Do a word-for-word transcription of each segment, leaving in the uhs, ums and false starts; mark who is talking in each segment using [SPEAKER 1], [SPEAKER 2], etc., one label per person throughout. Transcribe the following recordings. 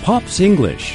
[SPEAKER 1] Pops English.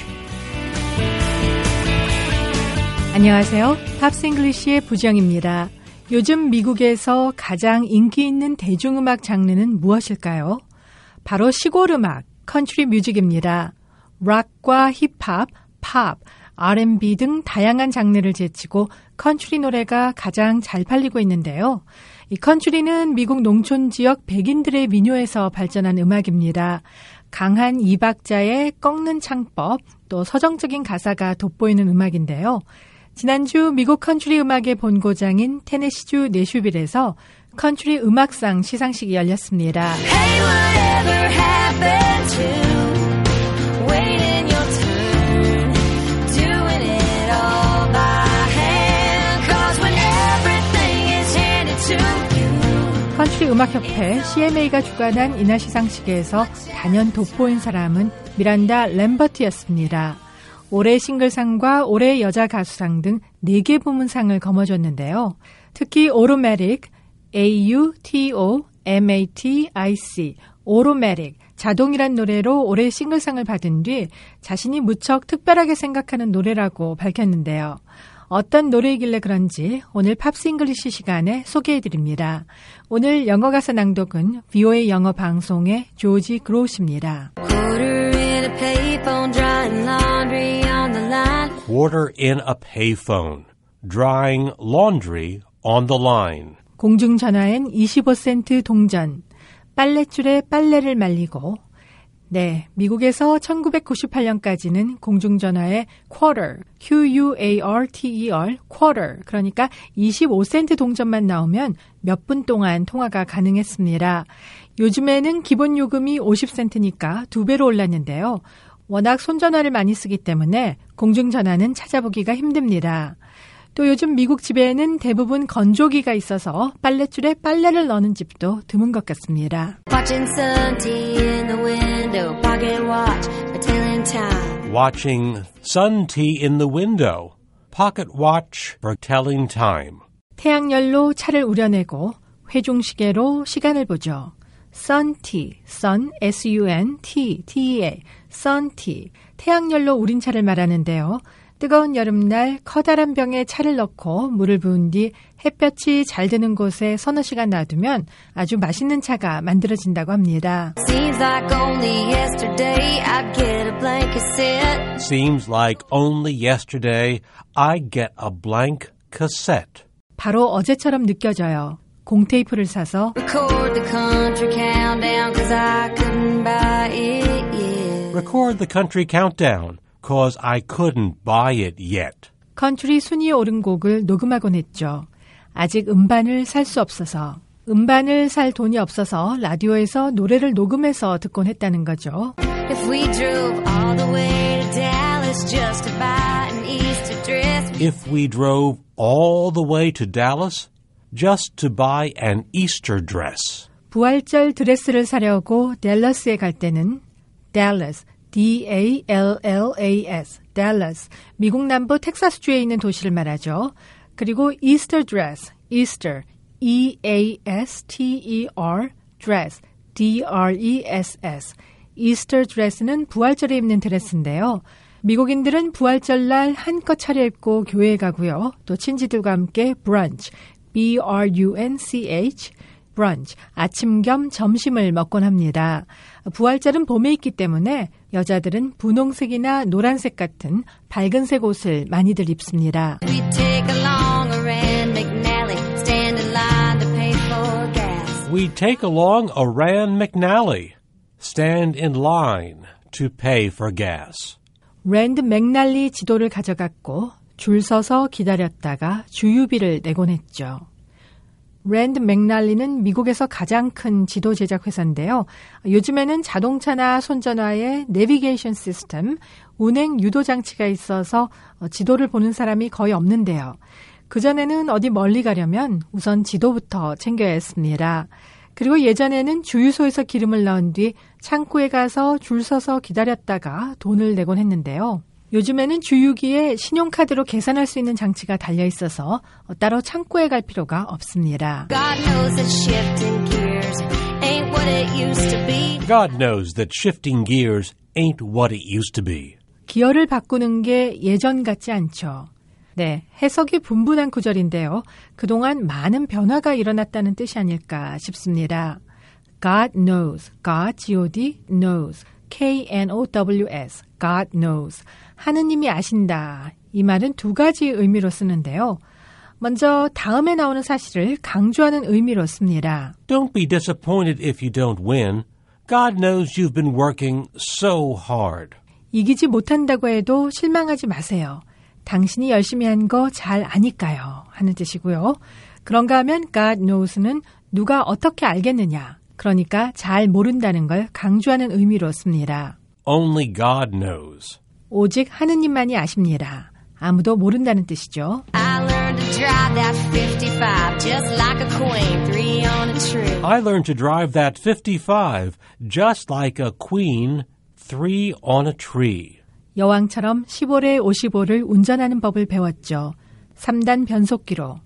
[SPEAKER 2] 안녕하세요. 팝스 잉글리시의 부정입니다. 요즘 미국에서 가장 인기 있는 대중음악 장르는 무엇일까요? 바로 시골 음악, 컨트리 뮤직입니다. 락과 힙합, 팝, 알 앤 비 등 다양한 장르를 제치고 컨트리 노래가 가장 잘 팔리고 있는데요. 이 컨트리는 미국 농촌 지역 백인들의 민요에서 발전한 음악입니다. 강한 이 박자의 꺾는 창법, 또 서정적인 가사가 돋보이는 음악인데요. 지난주 미국 컨트리 음악의 본고장인 테네시주 내슈빌에서 컨트리 음악상 시상식이 열렸습니다.
[SPEAKER 3] Hey, whatever happened to waiting your turn, doing it all by hand, 'cause when everything is handed to you.
[SPEAKER 2] 컨트리 음악협회 씨 엠 에이가 주관한 이날 시상식에서 단연 돋보인 사람은 미란다 램버트였습니다. 올해 싱글상과 올해 여자 가수상 등 네 개 부문상을 거머쥐었는데요. 특히 오로매틱, 에이 유 티 오 엠 에이 티 아이 씨, 오로매틱, 자동이란 노래로 올해 싱글상을 받은 뒤 자신이 무척 특별하게 생각하는 노래라고 밝혔는데요. 어떤 노래이길래 그런지 오늘 팝스 잉글리시 시간에 소개해드립니다. 오늘 영어 가사 낭독은 브이오에이 영어 방송의 조지 그로우십니다.
[SPEAKER 3] Quarter in a payphone, drying laundry on the line.
[SPEAKER 4] Quarter in a payphone, drying laundry on the line.
[SPEAKER 2] 공중전화엔 이십오 센트 동전, 빨랫줄에 빨래를 말리고. 네, 미국에서 천구백구십팔 년까지는 공중전화에 quarter, 큐 유 에이 알 티 이 알, quarter, 그러니까 이십오 센트 동전만 나오면 몇 분 동안 통화가 가능했습니다. 요즘에는 기본 요금이 오십 센트니까 두 배로 올랐는데요. 워낙 손전화를 많이 쓰기 때문에 공중전화는 찾아보기가 힘듭니다. 또 요즘 미국 집에는 대부분 건조기가 있어서 빨랫줄에 빨래를 넣는 집도 드문 것 같습니다.
[SPEAKER 3] Watching sun tea in the window, pocket watch, for telling time.
[SPEAKER 4] Watching sun tea in the window, pocket watch for telling time.
[SPEAKER 2] 태양열로 차를 우려내고 회중시계로 시간을 보죠. suntea, sun, 에스 유 엔, T, 티 이 에이, suntea, 태양열로 우린 차를 말하는데요. 뜨거운 여름날 커다란 병에 차를 넣고 물을 부은 뒤 햇볕이 잘 드는 곳에 서너 시간 놔두면 아주 맛있는 차가 만들어진다고 합니다.
[SPEAKER 3] Seems like only yesterday I'd get a blank cassette.
[SPEAKER 4] Seems like only yesterday I get a blank cassette.
[SPEAKER 2] 바로 어제처럼 느껴져요. 공테이프를 사서
[SPEAKER 3] Record the country countdown, 'cause I couldn't buy it yet.
[SPEAKER 4] Record the country countdown, 'cause I couldn't buy it yet.
[SPEAKER 2] 컨트리 순위에 오른 곡을 녹음하곤 했죠. 아직 음반을 살 수 없어서, 음반을 살 돈이 없어서 라디오에서 노래를 녹음해서 듣곤 했다는 거죠.
[SPEAKER 3] If we drove all the way to Dallas just to buy an Easter dress.
[SPEAKER 4] If we drove all the way to Dallas just to buy an Easter dress.
[SPEAKER 2] 부활절 드레스를 사려고 댈러스에 갈 때는 Dallas, 디 에이 엘 엘 에이 에스, Dallas, 미국 남부 텍사스주에 있는 도시를 말하죠. 그리고 Easter dress, Easter, 이 에이 에스 티 이 알, dress, 디 알 이 에스 에스. Easter dress는 부활절에 입는 드레스인데요. 미국인들은 부활절날 한껏 차려입고 교회에 가고요. 또 친지들과 함께 brunch, 비 알 유 엔 치 에이치, brunch, 아침 겸 점심을 먹곤 합니다. 부활절은 봄에 있기 때문에 여자들은 분홍색이나 노란색 같은 밝은색 옷을 많이들 입습니다.
[SPEAKER 3] We take along a Rand McNally, stand in line to pay for gas.
[SPEAKER 4] We take along a Rand McNally, stand in line to pay for gas.
[SPEAKER 2] 랜드 맥날리 지도를 가져갔고 줄 서서 기다렸다가 주유비를 내곤 했죠. 랜드 맥날리는 미국에서 가장 큰 지도 제작 회사인데요. 요즘에는 자동차나 손전화에 내비게이션 시스템, 운행 유도 장치가 있어서 지도를 보는 사람이 거의 없는데요. 그전에는 어디 멀리 가려면 우선 지도부터 챙겨야 했습니다. 그리고 예전에는 주유소에서 기름을 넣은 뒤 창고에 가서 줄 서서 기다렸다가 돈을 내곤 했는데요. 요즘에는 주유기에 신용카드로 계산할 수 있는 장치가 달려 있어서 따로 창고에 갈 필요가 없습니다.
[SPEAKER 3] God knows that shifting gears ain't what it used to be.
[SPEAKER 4] God knows that shifting gears ain't what it used to be.
[SPEAKER 2] 기어를 바꾸는 게 예전 같지 않죠. 네, 해석이 분분한 구절인데요. 그동안 많은 변화가 일어났다는 뜻이 아닐까 싶습니다. God knows, God, G-O-D, knows, K-N-O-W-S, God knows. 하느님이 아신다. 이 말은 두 가지 의미로 쓰는데요. 먼저 다음에 나오는 사실을 강조하는 의미로 씁니다.
[SPEAKER 4] Don't be disappointed if you don't win. God knows you've been working so hard.
[SPEAKER 2] 이기지 못한다고 해도 실망하지 마세요. 당신이 열심히 한 거 잘 아니까요. 하는 뜻이고요. 그런가 하면 God knows는 누가 어떻게 알겠느냐. 그러니까 잘 모른다는 걸 강조하는 의미로 씁니다.
[SPEAKER 4] Only God knows.
[SPEAKER 2] 오직 하느님만이 아십니다. 아무도 모른다는 뜻이죠.
[SPEAKER 3] I learned to drive that fifty-five just like a queen, three on a tree.
[SPEAKER 4] I learned to drive that fifty-five just like a queen, three on a tree.
[SPEAKER 2] 여왕처럼 십오레 오십오를 운전하는 법을 배웠죠. 삼 단 변속기로.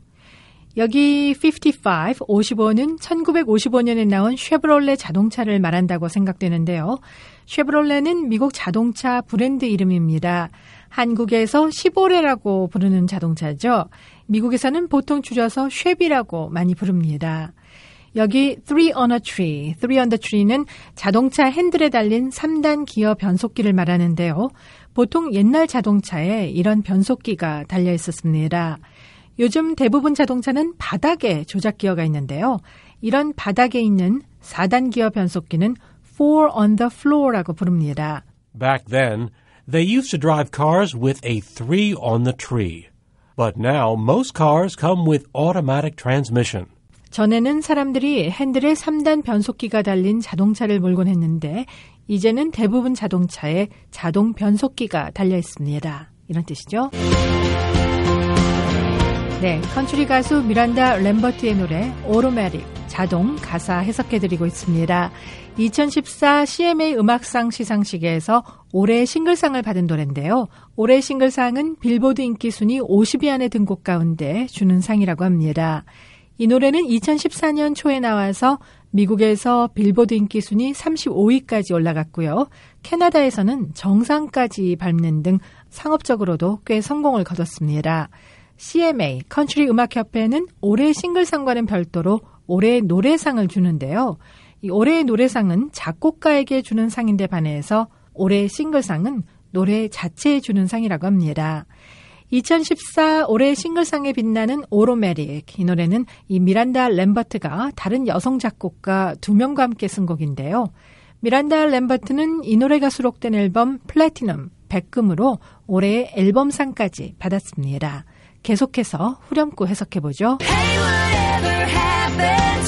[SPEAKER 2] 여기 오십오, 오십오는 천구백오십오 년에 나온 쉐브롤레 자동차를 말한다고 생각되는데요. 쉐브롤레는 미국 자동차 브랜드 이름입니다. 한국에서 십오레라고 부르는 자동차죠. 미국에서는 보통 줄여서 쉐비라고 많이 부릅니다. 여기 three on a tree, three on the tree는 자동차 핸들에 달린 삼 단 기어 변속기를 말하는데요. 보통 옛날 자동차에 이런 변속기가 달려 있었습니다. 요즘 대부분 자동차는 바닥에 조작 기어가 있는데요. 이런 바닥에 있는 사 단 기어 변속기는 four on the floor라고 부릅니다.
[SPEAKER 4] Back then, they used to drive cars with a three on the tree. But now, most cars come with automatic transmission.
[SPEAKER 2] 전에는 사람들이 핸들에 삼 단 변속기가 달린 자동차를 몰곤 했는데 이제는 대부분 자동차에 자동 변속기가 달려 있습니다. 이런 뜻이죠. 네, 컨트리 가수 미란다 램버트의 노래 오토매틱 자동 가사 해석해드리고 있습니다. 이천십사 씨엠에이 음악상 시상식에서 올해 싱글상을 받은 노래인데요. 올해 싱글상은 빌보드 인기 순위 오십 위 안에 든 곡 가운데 주는 상이라고 합니다. 이 노래는 이천십사 년 초에 나와서 미국에서 빌보드 인기 순위 삼십오 위까지 올라갔고요. 캐나다에서는 정상까지 밟는 등 상업적으로도 꽤 성공을 거뒀습니다. 씨엠에이, 컨트리 음악협회는 올해 싱글상과는 별도로 올해의 노래상을 주는데요. 이 올해의 노래상은 작곡가에게 주는 상인데 반해서 올해의 싱글상은 노래 자체에 주는 상이라고 합니다. 이천십사 올해 싱글상에 빛나는 오토매틱, 이 노래는 이 미란다 램버트가 다른 여성 작곡가 두 명과 함께 쓴 곡인데요. 미란다 램버트는 이 노래가 수록된 앨범 플래티넘, 백금으로 올해의 앨범상까지 받았습니다. 계속해서 후렴구 해석해보죠.
[SPEAKER 3] Hey, whatever happened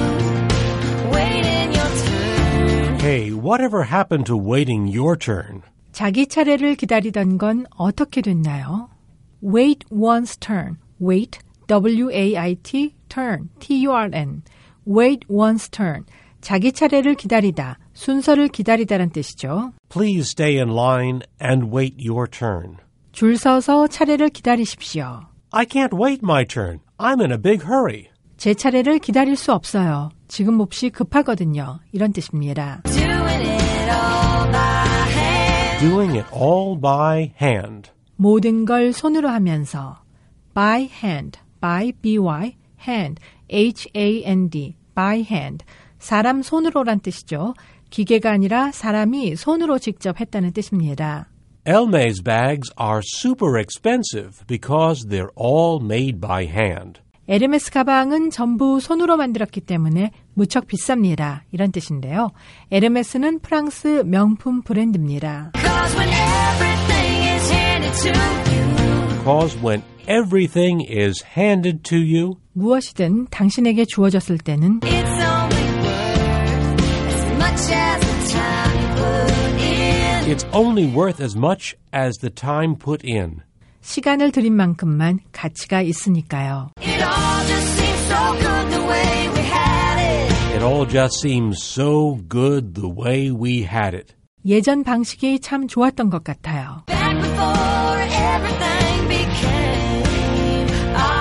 [SPEAKER 3] to waiting your turn?
[SPEAKER 4] Hey, whatever happened to waiting your turn?
[SPEAKER 2] 자기 차례를 기다리던 건 어떻게 됐나요? Wait one's turn. Wait, W A I T, turn, T U R N. Wait one's turn. 자기 차례를 기다리다, 순서를 기다리다란 뜻이죠.
[SPEAKER 4] Please stay in line and wait your turn.
[SPEAKER 2] 줄 서서 차례를 기다리십시오.
[SPEAKER 4] I can't wait my turn. I'm in a big hurry.
[SPEAKER 2] 제 차례를 기다릴 수 없어요. 지금 몹시 급하거든요. 이런 뜻입니다.
[SPEAKER 3] Doing it all by hand.
[SPEAKER 4] Doing it all by hand.
[SPEAKER 2] 모든 걸 손으로 하면서 by hand, by, B-Y, hand, H A N D, by hand. 사람 손으로란 뜻이죠. 기계가 아니라 사람이 손으로 직접 했다는 뜻입니다.
[SPEAKER 4] Elme's bags are super expensive because they're all made by hand.
[SPEAKER 2] 에르메스 가방은 전부 손으로 만들었기 때문에 무척 비쌉니다. 이런 뜻인데요. 에르메스는 프랑스 명품 브랜드입니다.
[SPEAKER 3] Cause when everything is handed to you.
[SPEAKER 4] Because when everything is handed to you,
[SPEAKER 2] 무엇이든 당신에게 주어졌을 때는
[SPEAKER 3] It's only worth as much as the time put in.
[SPEAKER 4] it's only worth as much as the time put in.
[SPEAKER 2] 시간을 들인 만큼만 가치가 있으니까요.
[SPEAKER 3] It all just seems so good the way we had it.
[SPEAKER 4] It all just seems so good the way we had it.
[SPEAKER 2] 예전 방식이 참 좋았던 것 같아요.
[SPEAKER 3] Back before everything became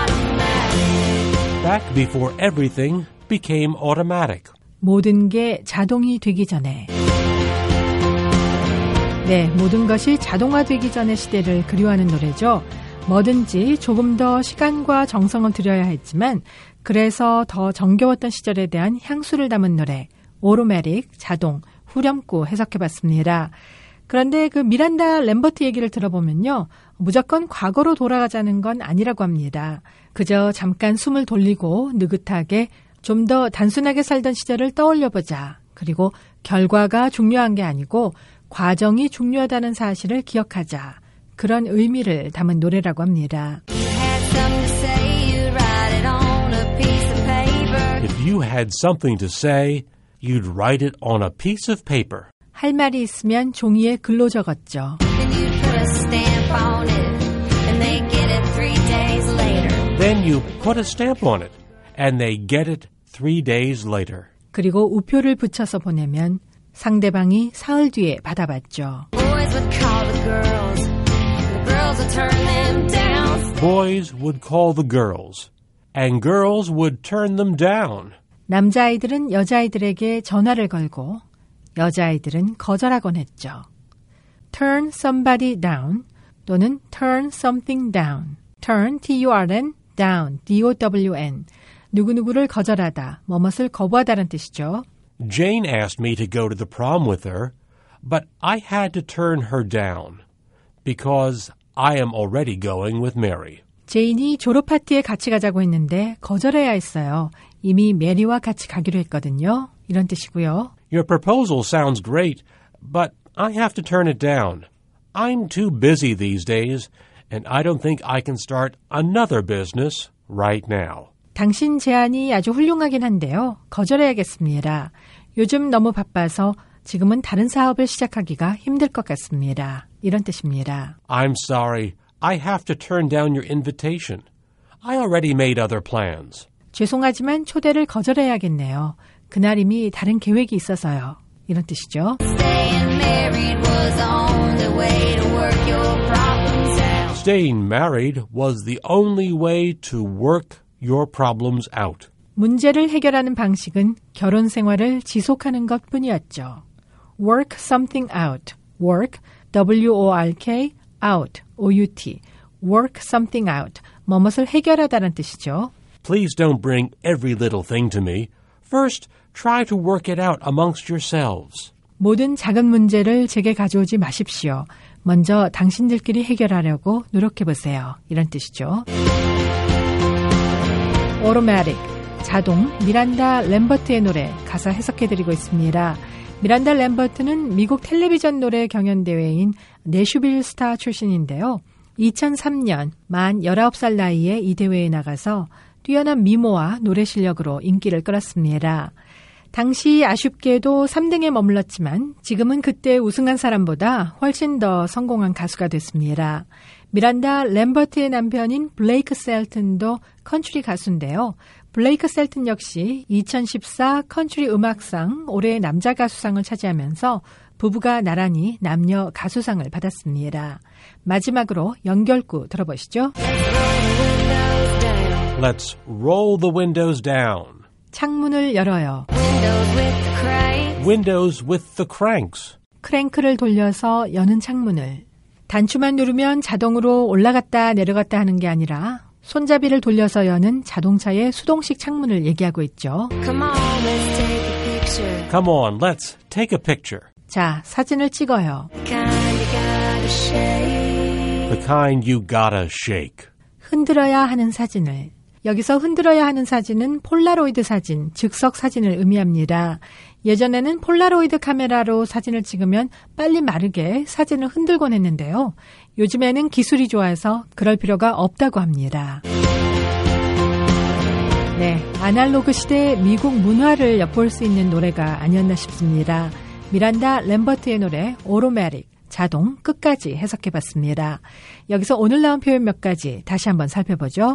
[SPEAKER 3] automatic.
[SPEAKER 4] Back before everything became automatic.
[SPEAKER 2] 모든 게 자동이 되기 전에 네, 모든 것이 자동화되기 전의 시대를 그리워하는 노래죠. 뭐든지 조금 더 시간과 정성을 들여야 했지만 그래서 더 정겨웠던 시절에 대한 향수를 담은 노래 오토매틱, 자동, 후렴구 해석해봤습니다. 그런데 그 미란다 램버트 얘기를 들어보면요. 무조건 과거로 돌아가자는 건 아니라고 합니다. 그저 잠깐 숨을 돌리고 느긋하게 좀 더 단순하게 살던 시절을 떠올려보자. 그리고 결과가 중요한 게 아니고 과정이 중요하다는 사실을 기억하자. 그런 의미를 담은 노래라고 합니다.
[SPEAKER 4] If you had something to say, you'd write it on a piece of paper.
[SPEAKER 2] 할 말이 있으면 종이에 글로 적었죠.
[SPEAKER 4] Then you put a stamp on it, and they get it three days later.
[SPEAKER 2] 그리고 우표를 붙여서 보내면 상대방이 사흘 뒤에 받아봤죠.
[SPEAKER 3] Boys would call the girls, and the girls would turn them down.
[SPEAKER 4] Boys would call the girls, and girls would turn them down.
[SPEAKER 2] 남자아이들은 여자아이들에게 전화를 걸고 여자아이들은 거절하곤 했죠. turn somebody down 또는 turn something down. turn, T-U-R-N, down, D-O-W-N. 누구누구를 거절하다, 뭐뭇을 거부하다는 뜻이죠.
[SPEAKER 4] Jane asked me to go to the prom with her, but I had to turn her down because I am already going with Mary.
[SPEAKER 2] 제인이 졸업 파티에 같이 가자고 했는데 거절해야 했어요. 이미 메리와 같이 가기로 했거든요. 이런 뜻이고요.
[SPEAKER 4] Your proposal sounds great, but I have to turn it down. I'm too busy these days, and I don't think I can start another business right now.
[SPEAKER 2] 당신 제안이 아주 훌륭하긴 한데요. 거절해야겠습니다. 요즘 너무 바빠서 지금은 다른 사업을 시작하기가 힘들 것 같습니다. 이런 뜻입니다.
[SPEAKER 4] I'm sorry. I have to turn down your invitation. I already made other plans.
[SPEAKER 2] 죄송하지만 초대를 거절해야겠네요. 그날 이미 다른 계획이 있어서요. 이런 뜻이죠.
[SPEAKER 3] Staying married was the only way to work your problems out.
[SPEAKER 4] Staying married was the only way to work your problems out.
[SPEAKER 2] 문제를 해결하는 방식은 결혼 생활을 지속하는 것뿐이었죠. work something out. work, W-O-R-K, out, O-U-T. work something out. 뭐뭇을 해결하다는 뜻이죠.
[SPEAKER 4] Please don't bring every little thing to me. First, try to work it out amongst yourselves.
[SPEAKER 2] 모든 작은 문제를 제게 가져오지 마십시오. 먼저 당신들끼리 해결하려고 노력해보세요. 이런 뜻이죠. automatic, 자동, 미란다 램버트의 노래 가사 해석해드리고 있습니다. 미란다 램버트는 미국 텔레비전 노래 경연대회인 내슈빌 스타 출신인데요. 이천삼 년 만 열아홉 살 나이에 이 대회에 나가서 뛰어난 미모와 노래 실력으로 인기를 끌었습니다. 당시 아쉽게도 삼 등에 머물렀지만 지금은 그때 우승한 사람보다 훨씬 더 성공한 가수가 됐습니다. 미란다 램버트의 남편인 블레이크 셀튼도 컨트리 가수인데요. 블레이크 셀튼 역시 이천십사 컨트리 음악상 올해의 남자 가수상을 차지하면서 부부가 나란히 남녀 가수상을 받았습니다. 마지막으로 연결구 들어보시죠.
[SPEAKER 4] Let's roll the windows down.
[SPEAKER 2] 창문을 열어요.
[SPEAKER 3] Windows with the crank.
[SPEAKER 4] Windows with the cranks.
[SPEAKER 2] 크랭크를 돌려서 여는 창문을. 단추만 누르면 자동으로 올라갔다 내려갔다 하는 게 아니라 손잡이를 돌려서 여는 자동차의 수동식 창문을 얘기하고 있죠.
[SPEAKER 3] Come on, let's take a picture.
[SPEAKER 4] Come on, let's take a picture.
[SPEAKER 2] 자, 사진을 찍어요.
[SPEAKER 3] The kind you gotta shake.
[SPEAKER 4] The kind you gotta shake.
[SPEAKER 2] 흔들어야 하는 사진을. 여기서 흔들어야 하는 사진은 폴라로이드 사진, 즉석 사진을 의미합니다. 예전에는 폴라로이드 카메라로 사진을 찍으면 빨리 마르게 사진을 흔들곤 했는데요. 요즘에는 기술이 좋아서 그럴 필요가 없다고 합니다. 네, 아날로그 시대의 미국 문화를 엿볼 수 있는 노래가 아니었나 싶습니다. 미란다 램버트의 노래 automatic, 자동 끝까지 해석해봤습니다. 여기서 오늘 나온 표현 몇 가지 다시 한번 살펴보죠.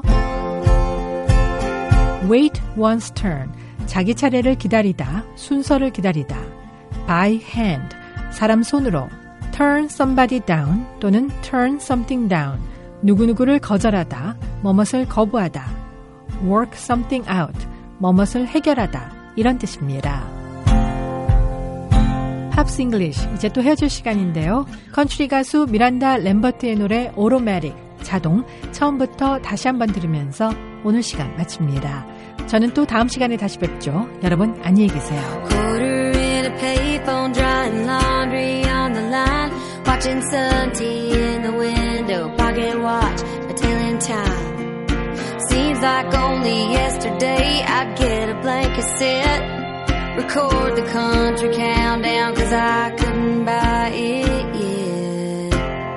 [SPEAKER 2] wait one's turn, 자기 차례를 기다리다, 순서를 기다리다. by hand, 사람 손으로. turn somebody down 또는 turn something down, 누구누구를 거절하다, 뭐뭇을 거부하다. work something out, 뭐뭇을 해결하다, 이런 뜻입니다. 팝스 잉글리시 이제 또 헤어질 시간인데요. 컨트리 가수 미란다 램버트의 노래 오토매틱 자동 처음부터 다시 한번 들으면서 오늘 시간 마칩니다. 저는 또 다음 시간에 다시 뵙죠. 여러분 안녕히 계세요.
[SPEAKER 3] Quarter in a payphone, drying laundry on the line, watching sun tea in the window, pocket watch, a tailing time. Seems like only yesterday I'd get a blank cassette, record the country countdown, cause I couldn't buy it yet.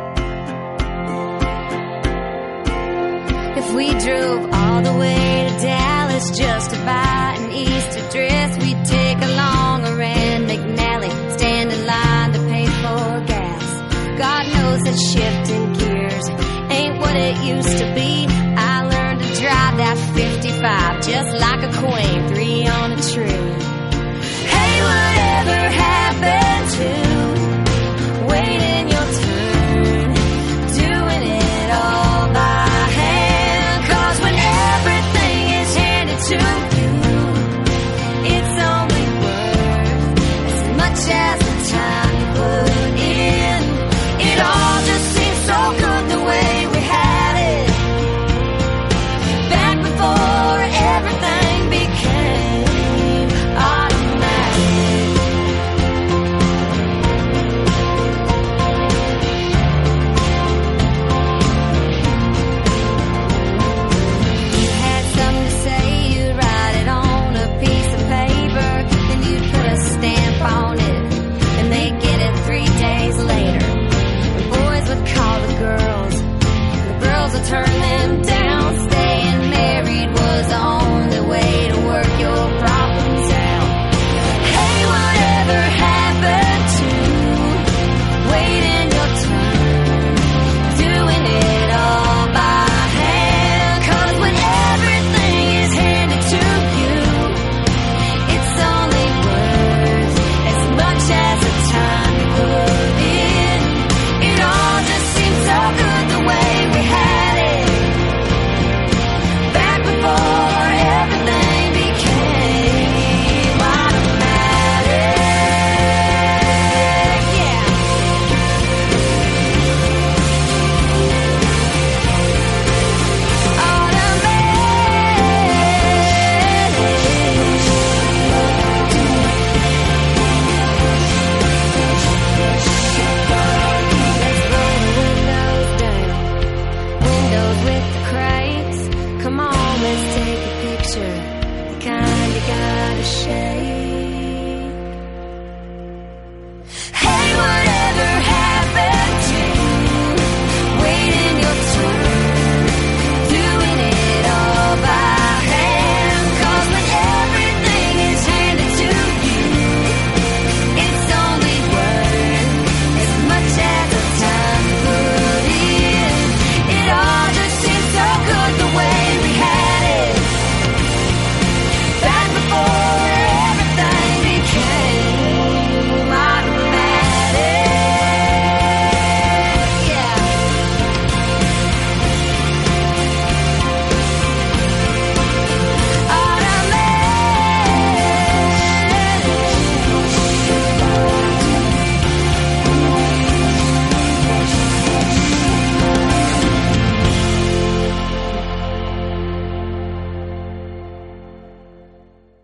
[SPEAKER 3] If we drove all the way to Dallas just to buy an Easter dress, we'd take along a Rand McNally, stand in line to pay for gas. God knows that shifting gears ain't what it used to be. I learned to drive that fifty-five just like a queen, three on a tree. Hey, whatever happened to waiting your turn, doing it all by hand? Cause when everything is handed to you, it's only worth as much as the time you put in. It all just seems so good the way we had it back before everything became automatic. You had something to say, you'd write it on a piece of paper, then you'd put a stamp on it, and they'd get it three days later. The boys would call the girls, the girls would turn them down. Staying married was the only way to work your problems out. Hey, whatever happened to waiting your turn, doing it all by hand? Cause when everything is handed to you, it's only worth as much as the time you put in. It all just seems so good the way we had it back before everything became automatic. Yeah. Let's roll the windows down, windows with the crates. Come on, let's take a picture, the kind you gotta shake.